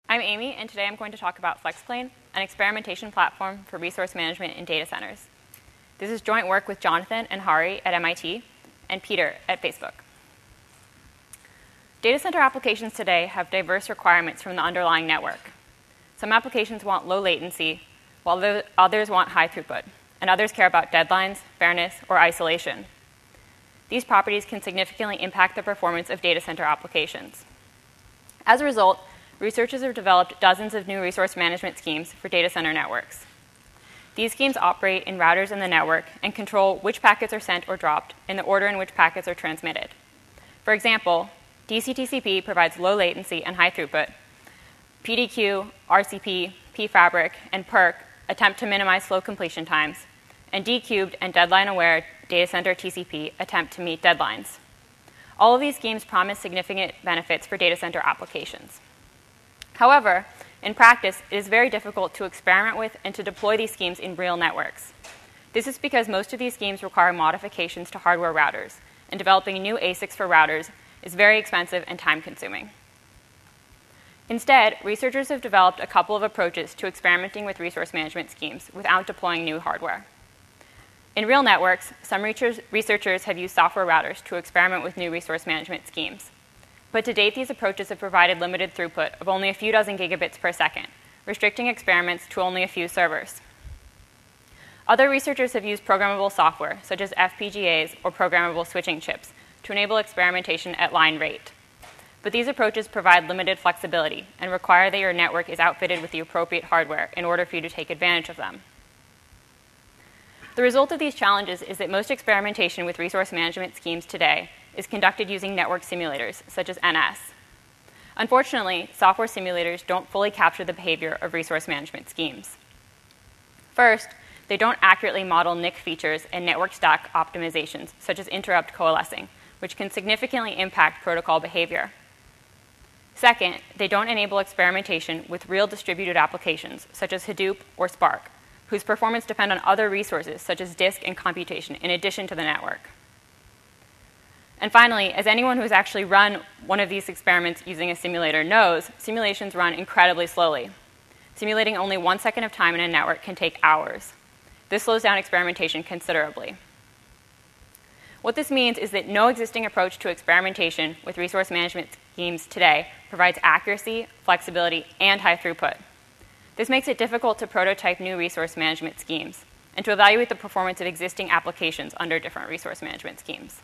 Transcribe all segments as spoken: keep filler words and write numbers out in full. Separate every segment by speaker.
Speaker 1: I'm Amy, and today I'm going to talk about FlexPlane, an experimentation platform for resource management in data centers. This is joint work with Jonathan and Hari at M I T and Peter at Facebook. Data center applications today have diverse requirements from the underlying network. Some applications want low latency, while others want high throughput, and others care about deadlines, fairness, or isolation. These properties can significantly impact the performance of data center applications. As a result, researchers have developed dozens of new resource management schemes for data center networks. These schemes operate in routers in the network and control which packets are sent or dropped in the order in which packets are transmitted. For example, D C T C P provides low latency and high throughput. P D Q, R C P, pFabric, and PERC attempt to minimize flow completion times, and D-Cubed and deadline-aware data center T C P attempt to meet deadlines. All of these schemes promise significant benefits for data center applications. However, in practice, it is very difficult to experiment with and to deploy these schemes in real networks. This is because most of these schemes require modifications to hardware routers, and developing new A SICs for routers is very expensive and time-consuming. Instead, researchers have developed a couple of approaches to experimenting with resource management schemes without deploying new hardware. In real networks, some researchers have used software routers to experiment with new resource management schemes. But to date, these approaches have provided limited throughput of only a few dozen gigabits per second, restricting experiments to only a few servers. Other researchers have used programmable software, such as F P G As or programmable switching chips, to enable experimentation at line rate. But these approaches provide limited flexibility and require that your network is outfitted with the appropriate hardware in order for you to take advantage of them. The result of these challenges is that most experimentation with resource management schemes today is conducted using network simulators, such as N S. Unfortunately, software simulators don't fully capture the behavior of resource management schemes. First, they don't accurately model N I C features and network stack optimizations, such as interrupt coalescing, which can significantly impact protocol behavior. Second, they don't enable experimentation with real distributed applications, such as Hadoop or Spark, whose performance depend on other resources, such as disk and computation, in addition to the network. And finally, as anyone who has actually run one of these experiments using a simulator knows, simulations run incredibly slowly. Simulating only one second of time in a network can take hours. This slows down experimentation considerably. What this means is that no existing approach to experimentation with resource management schemes today provides accuracy, flexibility, and high throughput. This makes it difficult to prototype new resource management schemes and to evaluate the performance of existing applications under different resource management schemes.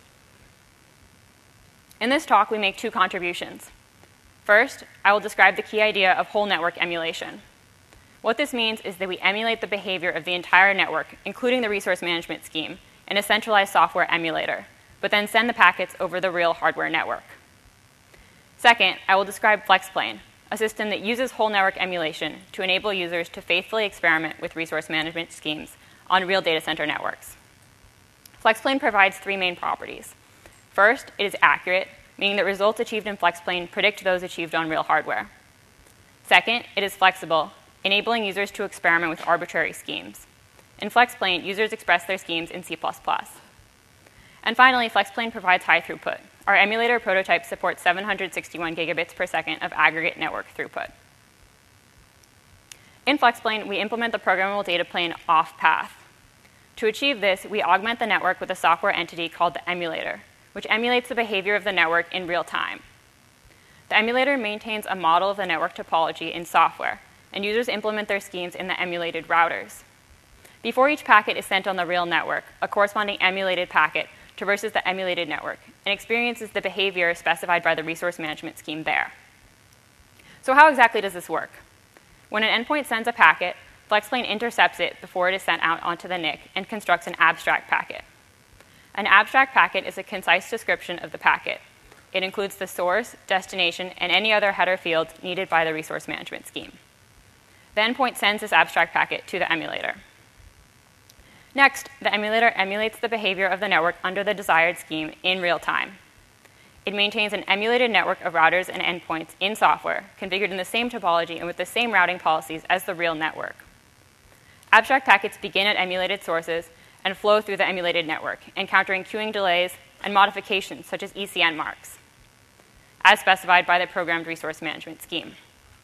Speaker 1: In this talk, we make two contributions. First, I will describe the key idea of whole network emulation. What this means is that we emulate the behavior of the entire network, including the resource management scheme, in a centralized software emulator, but then send the packets over the real hardware network. Second, I will describe FlexPlane, a system that uses whole network emulation to enable users to faithfully experiment with resource management schemes on real data center networks. FlexPlane provides three main properties. First, it is accurate, meaning that results achieved in FlexPlane predict those achieved on real hardware. Second, it is flexible, enabling users to experiment with arbitrary schemes. In FlexPlane, users express their schemes in C plus plus. And finally, FlexPlane provides high throughput. Our emulator prototype supports seven hundred sixty-one gigabits per second of aggregate network throughput. In FlexPlane, we implement the programmable data plane off-path. To achieve this, we augment the network with a software entity called the emulator, which emulates the behavior of the network in real time. The emulator maintains a model of the network topology in software, and users implement their schemes in the emulated routers. Before each packet is sent on the real network, a corresponding emulated packet traverses the emulated network and experiences the behavior specified by the resource management scheme there. So how exactly does this work? When an endpoint sends a packet, FlexPlane intercepts it before it is sent out onto the N I C and constructs an abstract packet. An abstract packet is a concise description of the packet. It includes the source, destination, and any other header fields needed by the resource management scheme. The endpoint sends this abstract packet to the emulator. Next, the emulator emulates the behavior of the network under the desired scheme in real time. It maintains an emulated network of routers and endpoints in software, configured in the same topology and with the same routing policies as the real network. Abstract packets begin at emulated sources and flow through the emulated network, encountering queuing delays and modifications such as E C N marks, as specified by the programmed resource management scheme.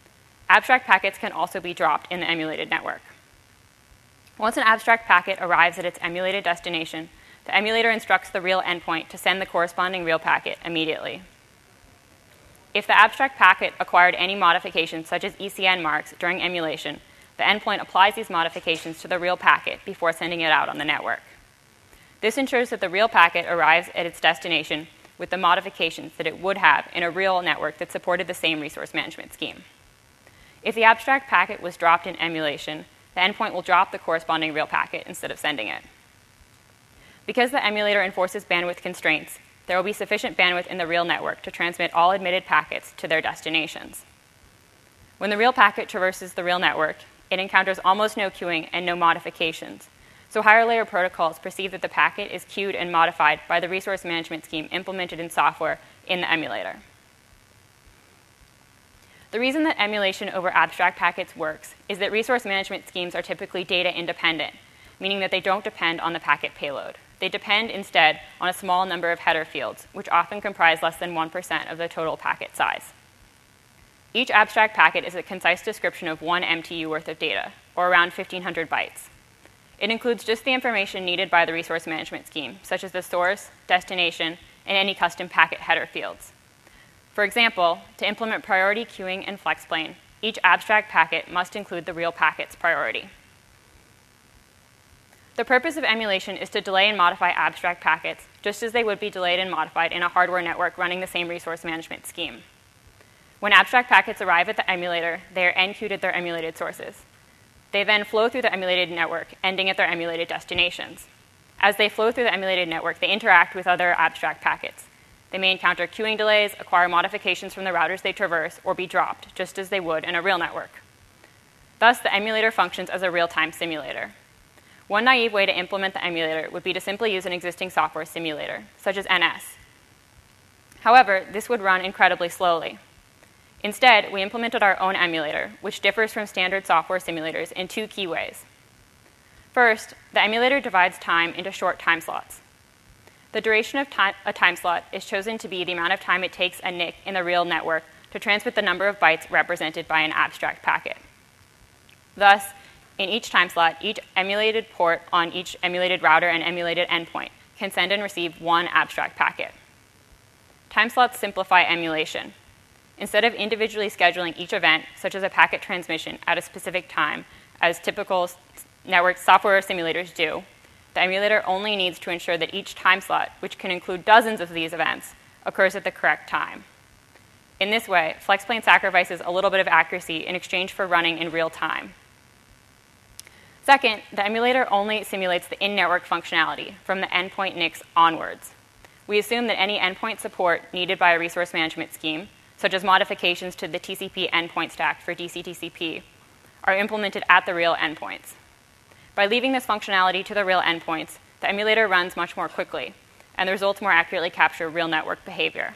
Speaker 1: abstract packets can also be dropped in the emulated network. Once an abstract packet arrives at its emulated destination, the emulator instructs the real endpoint to send the corresponding real packet immediately. If the abstract packet acquired any modifications, such as E C N marks, during emulation, the endpoint applies these modifications to the real packet before sending it out on the network. This ensures that the real packet arrives at its destination with the modifications that it would have in a real network that supported the same resource management scheme. If the abstract packet was dropped in emulation, the endpoint will drop the corresponding real packet instead of sending it. Because the emulator enforces bandwidth constraints, there will be sufficient bandwidth in the real network to transmit all admitted packets to their destinations. When the real packet traverses the real network, it encounters almost no queuing and no modifications, so higher layer protocols perceive that the packet is queued and modified by the resource management scheme implemented in software in the emulator. The reason that emulation over abstract packets works is that resource management schemes are typically data independent, meaning that they don't depend on the packet payload. They depend instead on a small number of header fields, which often comprise less than one percent of the total packet size. Each abstract packet is a concise description of one M T U worth of data, or around fifteen hundred bytes. It includes just the information needed by the resource management scheme, such as the source, destination, and any custom packet header fields. For example, to implement priority queuing in FlexPlane, each abstract packet must include the real packet's priority. The purpose of emulation is to delay and modify abstract packets, just as they would be delayed and modified in a hardware network running the same resource management scheme. When abstract packets arrive at the emulator, they are enqueued at their emulated sources. They then flow through the emulated network, ending at their emulated destinations. As they flow through the emulated network, they interact with other abstract packets. They may encounter queuing delays, acquire modifications from the routers they traverse, or be dropped, just as they would in a real network. Thus, the emulator functions as a real-time simulator. One naive way to implement the emulator would be to simply use an existing software simulator, such as N S. However, this would run incredibly slowly. Instead, we implemented our own emulator, which differs from standard software simulators in two key ways. First, the emulator divides time into short time slots. The duration of time, a time slot is chosen to be the amount of time it takes a N I C in the real network to transmit the number of bytes represented by an abstract packet. Thus, in each time slot, each emulated port on each emulated router and emulated endpoint can send and receive one abstract packet. Time slots simplify emulation. Instead of individually scheduling each event, such as a packet transmission, at a specific time, as typical network software simulators do, the emulator only needs to ensure that each time slot, which can include dozens of these events, occurs at the correct time. In this way, FlexPlane sacrifices a little bit of accuracy in exchange for running in real time. Second, the emulator only simulates the in-network functionality from the endpoint N I Cs onwards. We assume that any endpoint support needed by a resource management scheme, such as modifications to the T C P endpoint stack for D C T C P, are implemented at the real endpoints. By leaving this functionality to the real endpoints, the emulator runs much more quickly, and the results more accurately capture real network behavior.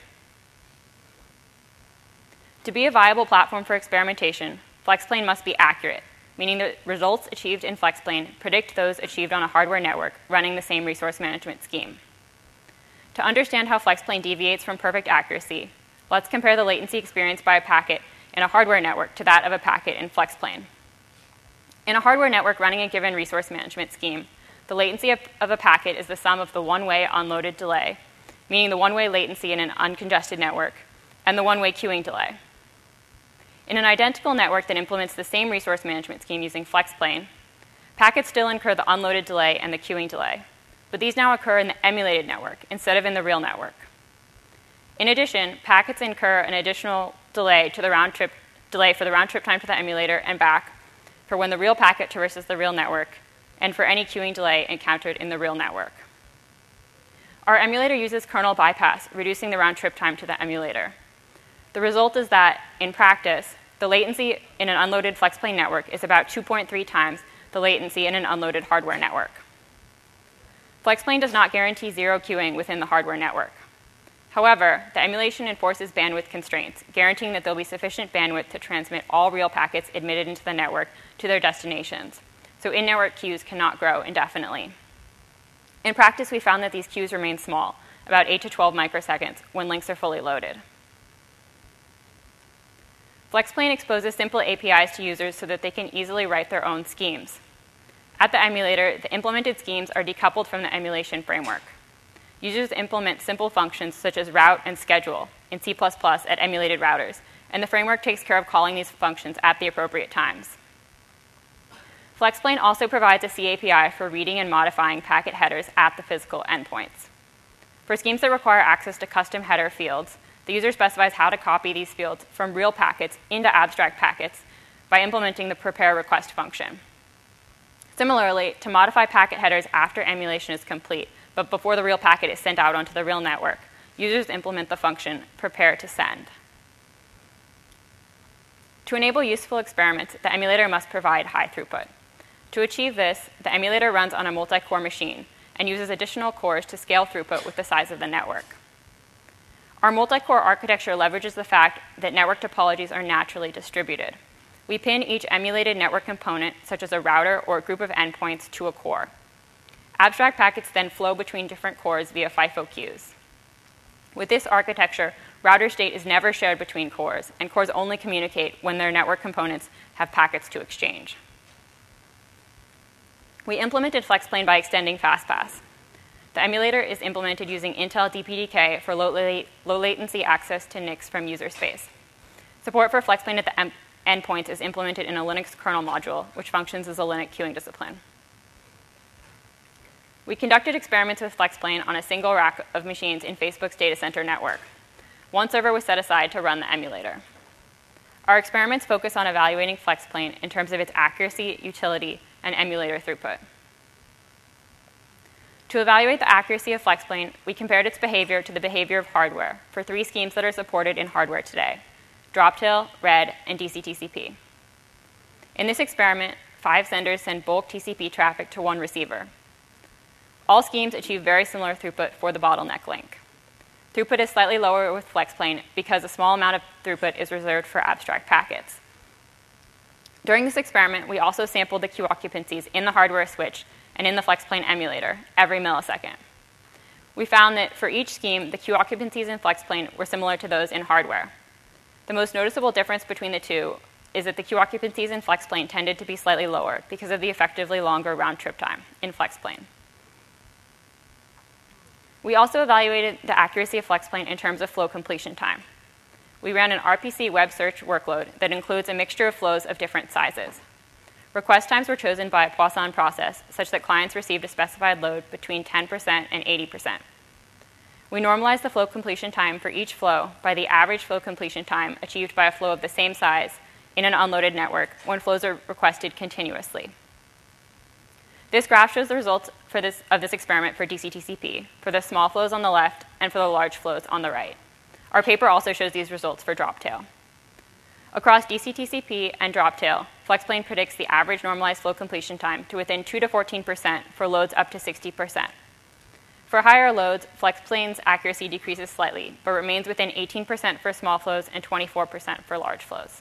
Speaker 1: To be a viable platform for experimentation, FlexPlane must be accurate, meaning the results achieved in FlexPlane predict those achieved on a hardware network running the same resource management scheme. To understand how FlexPlane deviates from perfect accuracy, let's compare the latency experienced by a packet in a hardware network to that of a packet in FlexPlane. In a hardware network running a given resource management scheme, the latency of, of a packet is the sum of the one-way unloaded delay, meaning the one-way latency in an uncongested network, and the one-way queuing delay. In an identical network that implements the same resource management scheme using FlexPlane, packets still incur the unloaded delay and the queuing delay, but these now occur in the emulated network instead of in the real network. In addition, packets incur an additional delay to the round trip delay for the round trip time to the emulator and back for when the real packet traverses the real network, and for any queuing delay encountered in the real network. Our emulator uses kernel bypass, reducing the round trip time to the emulator. The result is that, in practice, the latency in an unloaded FlexPlane network is about two point three times the latency in an unloaded hardware network. FlexPlane does not guarantee zero queuing within the hardware network. However, the emulation enforces bandwidth constraints, guaranteeing that there will be sufficient bandwidth to transmit all real packets admitted into the network to their destinations, so in-network queues cannot grow indefinitely. In practice, we found that these queues remain small, about eight to twelve microseconds, when links are fully loaded. FlexPlane exposes simple A P Is to users so that they can easily write their own schemes. At the emulator, the implemented schemes are decoupled from the emulation framework. Users implement simple functions such as route and schedule in C plus plus at emulated routers, and the framework takes care of calling these functions at the appropriate times. FlexPlane also provides a C A P I for reading and modifying packet headers at the physical endpoints. For schemes that require access to custom header fields, the user specifies how to copy these fields from real packets into abstract packets by implementing the prepare request function. Similarly, to modify packet headers after emulation is complete, but before the real packet is sent out onto the real network, users implement the function prepare to send. To enable useful experiments, the emulator must provide high throughput. To achieve this, the emulator runs on a multi-core machine and uses additional cores to scale throughput with the size of the network. Our multi-core architecture leverages the fact that network topologies are naturally distributed. We pin each emulated network component, such as a router or a group of endpoints, to a core. Abstract packets then flow between different cores via FIFO queues. With this architecture, router state is never shared between cores, and cores only communicate when their network components have packets to exchange. We implemented FlexPlane by extending FastPass. The emulator is implemented using Intel D P D K for low, la low latency access to N I Cs from user space. Support for FlexPlane at the endpoints is implemented in a Linux kernel module, which functions as a Linux queuing discipline. We conducted experiments with FlexPlane on a single rack of machines in Facebook's data center network. One server was set aside to run the emulator. Our experiments focus on evaluating FlexPlane in terms of its accuracy, utility, and emulator throughput. To evaluate the accuracy of FlexPlane, we compared its behavior to the behavior of hardware for three schemes that are supported in hardware today: Droptail, Red, and D C T C P. In this experiment, five senders send bulk T C P traffic to one receiver. All schemes achieve very similar throughput for the bottleneck link. Throughput is slightly lower with FlexPlane because a small amount of throughput is reserved for abstract packets. During this experiment, we also sampled the queue occupancies in the hardware switch and in the FlexPlane emulator every millisecond. We found that for each scheme, the queue occupancies in FlexPlane were similar to those in hardware. The most noticeable difference between the two is that the queue occupancies in FlexPlane tended to be slightly lower because of the effectively longer round-trip time in FlexPlane. We also evaluated the accuracy of FlexPlane in terms of flow completion time. We ran an R P C web search workload that includes a mixture of flows of different sizes. Request times were chosen by a Poisson process such that clients received a specified load between ten percent and eighty percent. We normalized the flow completion time for each flow by the average flow completion time achieved by a flow of the same size in an unloaded network when flows are requested continuously. This graph shows the results for this, of this experiment for D C T C P, for the small flows on the left and for the large flows on the right. Our paper also shows these results for Droptail. Across D C T C P and Droptail, FlexPlane predicts the average normalized flow completion time to within two to fourteen percent for loads up to sixty percent. For higher loads, FlexPlane's accuracy decreases slightly, but remains within eighteen percent for small flows and twenty-four percent for large flows.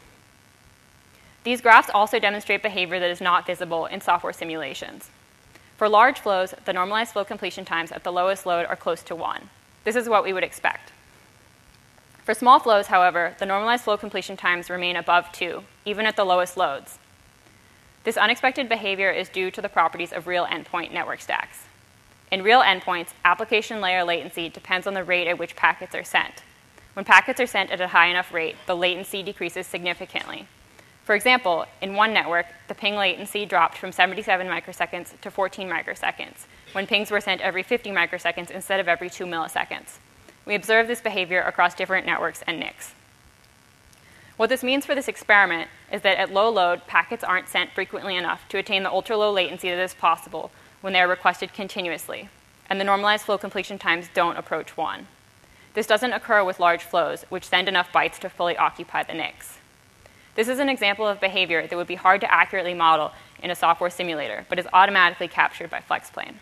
Speaker 1: These graphs also demonstrate behavior that is not visible in software simulations. For large flows, the normalized flow completion times at the lowest load are close to one. This is what we would expect. For small flows, however, the normalized flow completion times remain above two, even at the lowest loads. This unexpected behavior is due to the properties of real endpoint network stacks. In real endpoints, application layer latency depends on the rate at which packets are sent. When packets are sent at a high enough rate, the latency decreases significantly. For example, in one network, the ping latency dropped from seventy-seven microseconds to fourteen microseconds, when pings were sent every fifty microseconds instead of every two milliseconds. We observed this behavior across different networks and N I Cs. What this means for this experiment is that at low load, packets aren't sent frequently enough to attain the ultra-low latency that is possible when they are requested continuously, and the normalized flow completion times don't approach one. This doesn't occur with large flows, which send enough bytes to fully occupy the N I Cs. This is an example of behavior that would be hard to accurately model in a software simulator, but is automatically captured by FlexPlane.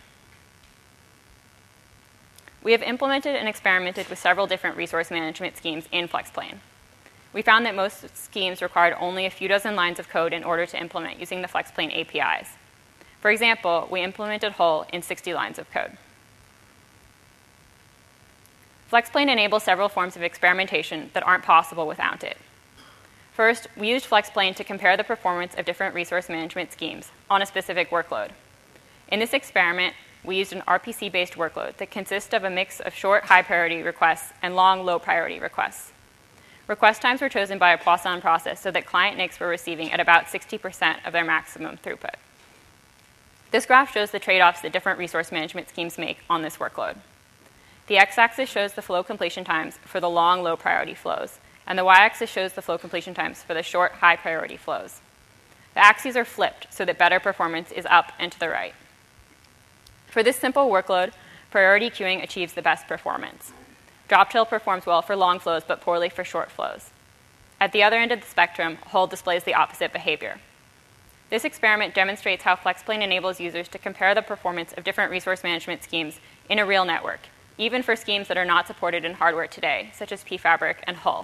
Speaker 1: We have implemented and experimented with several different resource management schemes in FlexPlane. We found that most schemes required only a few dozen lines of code in order to implement using the FlexPlane A P Is. For example, we implemented Hull in sixty lines of code. FlexPlane enables several forms of experimentation that aren't possible without it. First, we used FlexPlane to compare the performance of different resource management schemes on a specific workload. In this experiment, we used an R P C-based workload that consists of a mix of short, high-priority requests and long, low-priority requests. Request times were chosen by a Poisson process so that client N I Cs were receiving at about sixty percent of their maximum throughput. This graph shows the trade-offs that different resource management schemes make on this workload. The x-axis shows the flow completion times for the long, low-priority flows, and the y-axis shows the flow completion times for the short, high-priority flows. The axes are flipped so that better performance is up and to the right. For this simple workload, priority queuing achieves the best performance. Droptail performs well for long flows but poorly for short flows. At the other end of the spectrum, Hull displays the opposite behavior. This experiment demonstrates how FlexPlane enables users to compare the performance of different resource management schemes in a real network, even for schemes that are not supported in hardware today, such as pFabric and Hull.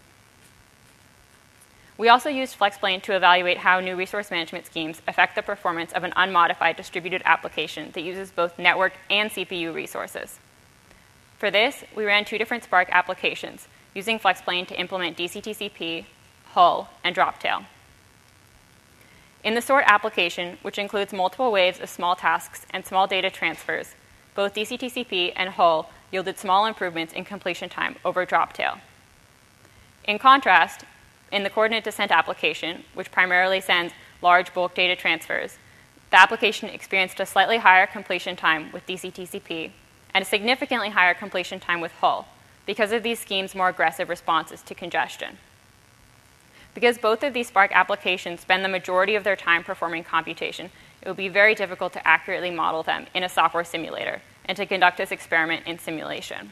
Speaker 1: We also used FlexPlane to evaluate how new resource management schemes affect the performance of an unmodified distributed application that uses both network and C P U resources. For this, we ran two different Spark applications, using FlexPlane to implement D C T C P, Hull, and Droptail. In the sort application, which includes multiple waves of small tasks and small data transfers, both D C T C P and Hull yielded small improvements in completion time over Droptail. In contrast, in the coordinate descent application, which primarily sends large bulk data transfers, the application experienced a slightly higher completion time with D C T C P and a significantly higher completion time with Hull because of these schemes' more aggressive responses to congestion. Because both of these Spark applications spend the majority of their time performing computation, it would be very difficult to accurately model them in a software simulator and to conduct this experiment in simulation.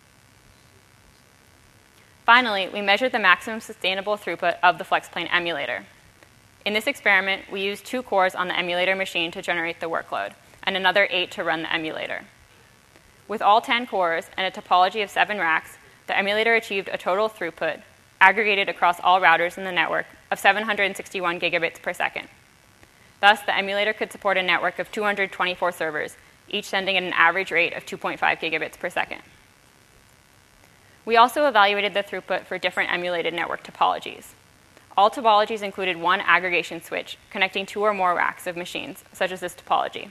Speaker 1: Finally, we measured the maximum sustainable throughput of the FlexPlane emulator. In this experiment, we used two cores on the emulator machine to generate the workload, and another eight to run the emulator. With all ten cores and a topology of seven racks, the emulator achieved a total throughput, aggregated across all routers in the network, of seven hundred sixty-one gigabits per second. Thus, the emulator could support a network of two hundred twenty-four servers, each sending at an average rate of two point five gigabits per second. We also evaluated the throughput for different emulated network topologies. All topologies included one aggregation switch connecting two or more racks of machines, such as this topology.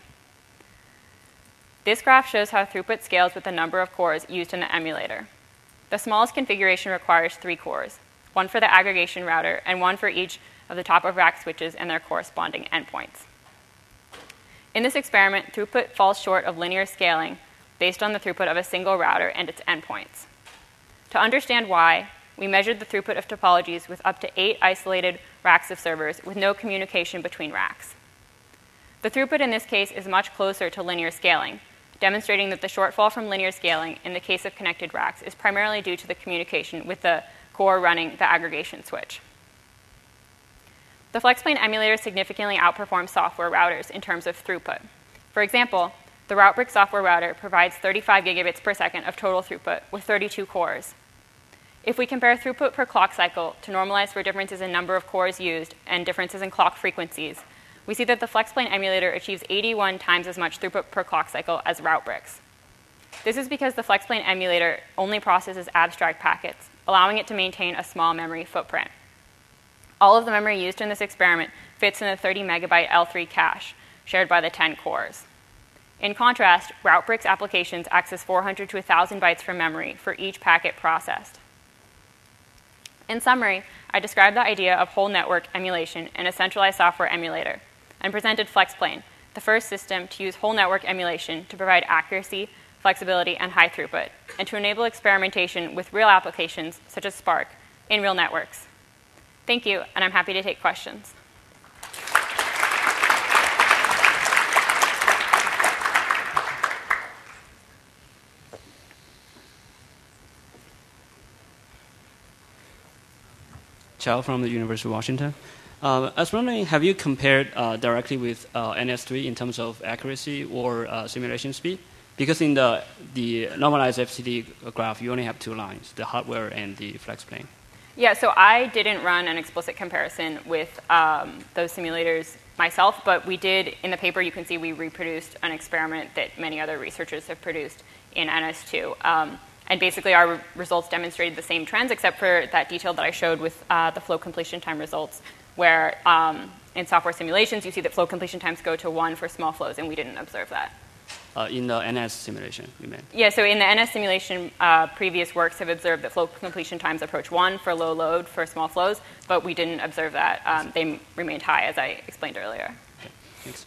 Speaker 1: This graph shows how throughput scales with the number of cores used in the emulator. The smallest configuration requires three cores, one for the aggregation router and one for each of the top-of-rack switches and their corresponding endpoints. In this experiment, throughput falls short of linear scaling based on the throughput of a single router and its endpoints. To understand why, we measured the throughput of topologies with up to eight isolated racks of servers with no communication between racks. The throughput in this case is much closer to linear scaling, demonstrating that the shortfall from linear scaling in the case of connected racks is primarily due to the communication with the core running the aggregation switch. The FlexPlane emulator significantly outperforms software routers in terms of throughput. For example, the RouteBrick software router provides thirty-five gigabits per second of total throughput with thirty-two cores. If we compare throughput per clock cycle to normalize for differences in number of cores used and differences in clock frequencies, we see that the FlexPlane emulator achieves eighty-one times as much throughput per clock cycle as RouteBricks. This is because the FlexPlane emulator only processes abstract packets, allowing it to maintain a small memory footprint. All of the memory used in this experiment fits in the thirty megabyte L three cache shared by the ten cores. In contrast, RouteBricks applications access four hundred to one thousand bytes from memory for each packet processed. In summary, I described the idea of whole network emulation in a centralized software emulator and presented FlexPlane, the first system to use whole network emulation to provide accuracy, flexibility, and high throughput, and to enable experimentation with real applications such as Spark in real networks. Thank you, and I'm happy to take questions.
Speaker 2: Chow from the University of Washington. Uh, I was wondering, have you compared uh, directly with uh, N S three in terms of accuracy or uh, simulation speed? Because in the, the normalized F C D graph, you only have two lines, the hardware and the FlexPlane.
Speaker 1: Yeah, so I didn't run an explicit comparison with um, those simulators myself, but we did, in the paper you can see we reproduced an experiment that many other researchers have produced in N S two. Um, and basically our re results demonstrated the same trends, except for that detail that I showed with uh, the flow completion time results, where um, in software simulations you see that flow completion times go to one for small flows, and we didn't observe that.
Speaker 2: Uh, in the N S simulation, you meant?
Speaker 1: Yeah, so in the N S simulation, uh, previous works have observed that flow completion times approach one for low load for small flows, but we didn't observe that. Um, they remained high, as I explained earlier.
Speaker 2: Okay, thanks.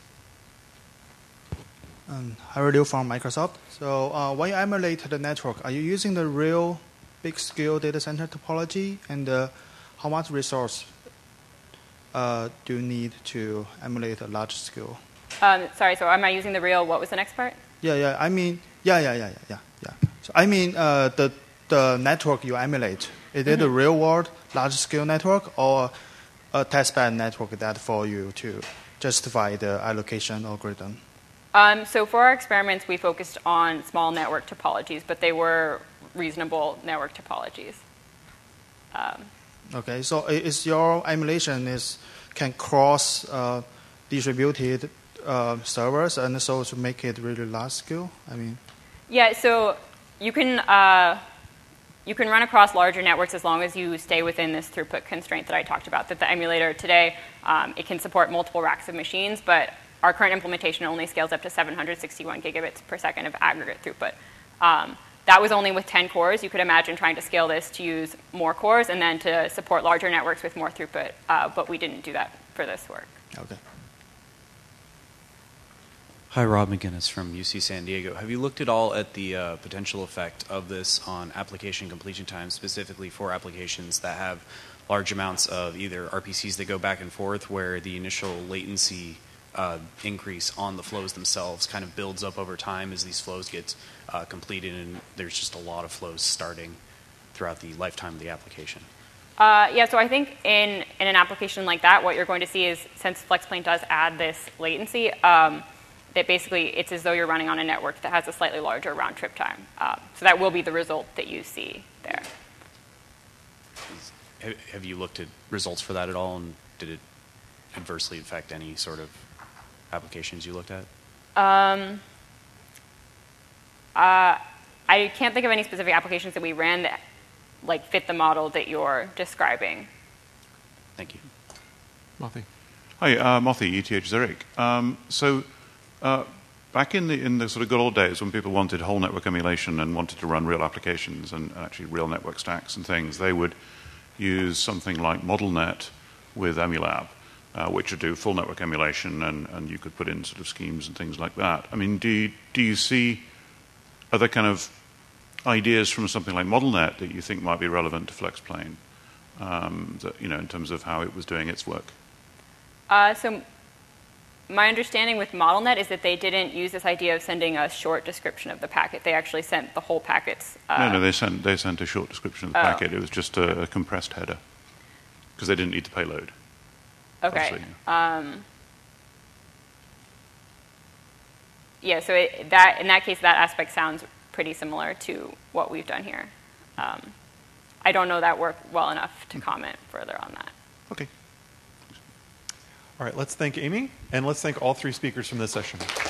Speaker 3: Um, Harry Liu from Microsoft. So uh, when you emulate the network, are you using the real big-scale data center topology? And uh, how much resource uh, do you need to emulate a large scale?
Speaker 1: Um, sorry, so am I using the real, what was the next part?
Speaker 3: Yeah, yeah, I mean, yeah, yeah, yeah, yeah, yeah. yeah. So I mean, uh, the, the network you emulate, is it mm-hmm. a real-world large-scale network or a testbed network that for you to justify the allocation algorithm?
Speaker 1: Um, so for our experiments, we focused on small network topologies, but they were reasonable network topologies. Um,
Speaker 3: okay, so is your emulation is can cross uh, distributed uh, servers and so to make it really large scale? I mean,
Speaker 1: yeah. So you can uh, you can run across larger networks as long as you stay within this throughput constraint that I talked about. That the emulator today um, it can support multiple racks of machines, but our current implementation only scales up to seven hundred sixty-one gigabits per second of aggregate throughput. Um, that was only with ten cores. You could imagine trying to scale this to use more cores and then to support larger networks with more throughput, uh, but we didn't do that for this work.
Speaker 3: Okay.
Speaker 4: Hi, Rob McGinnis from U C San Diego. Have you looked at all at the uh, potential effect of this on application completion time, specifically for applications that have large amounts of either R P Cs that go back and forth where the initial latency Uh, increase on the flows themselves kind of builds up over time as these flows get uh, completed, and there's just a lot of flows starting throughout the lifetime of the application?
Speaker 1: Uh, yeah, so I think in, in an application like that, what you're going to see is, since FlexPlane does add this latency, um, that basically it's as though you're running on a network that has a slightly larger round trip time. Uh, so that will be the result that you see there.
Speaker 4: Have you looked at results for that at all, and did it adversely affect any sort of applications you looked at?
Speaker 1: Um, uh, I can't think of any specific applications that we ran that like fit the model that you're describing.
Speaker 4: Thank you.
Speaker 5: Mothi. Hi, uh, Mothi, E T H Zurich. Um, so uh, back in the in the sort of good old days when people wanted whole network emulation and wanted to run real applications and actually real network stacks and things, they would use something like ModelNet with Emulab, Uh, which would do full network emulation, and, and you could put in sort of schemes and things like that. I mean, do you, do you see other kind of ideas from something like ModelNet that you think might be relevant to FlexPlane, um, that, you know, in terms of how it was doing its work?
Speaker 1: Uh, so my understanding with ModelNet is that they didn't use this idea of sending a short description of the packet. They actually sent the whole packets. Uh,
Speaker 5: no, no, they sent, they sent a short description of the
Speaker 1: oh.
Speaker 5: packet. It was just a, a compressed header, because they didn't need the payload.
Speaker 1: Okay. Um, yeah, so it, that in that case, that aspect sounds pretty similar to what we've done here. Um, I don't know that work well enough to comment further on that.
Speaker 5: Okay.
Speaker 6: All right, let's thank Amy, and let's thank all three speakers from this session.